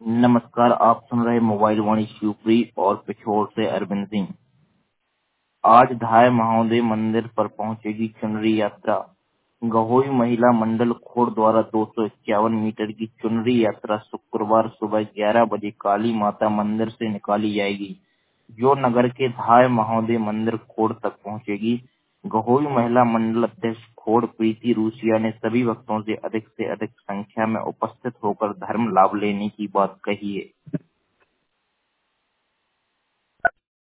नमस्कार, आप सुन रहे मोबाइल वाणी शिवप्री और पिछोर से अरविंद सिंह। आज धाय महोदय मंदिर पर पहुंचेगी चुनरी यात्रा। गहोई महिला मंडल खोड़ द्वारा 251 मीटर की चुनरी यात्रा शुक्रवार सुबह 11 बजे काली माता मंदिर से निकाली जाएगी, जो नगर के धाय महोदय मंदिर खोड़ तक पहुंचेगी। गहोई महिला मंडल अध्यक्ष खोड़ प्रीति रूसिया ने सभी भक्तों से अधिक संख्या में उपस्थित होकर धर्म लाभ लेने की बात कही है।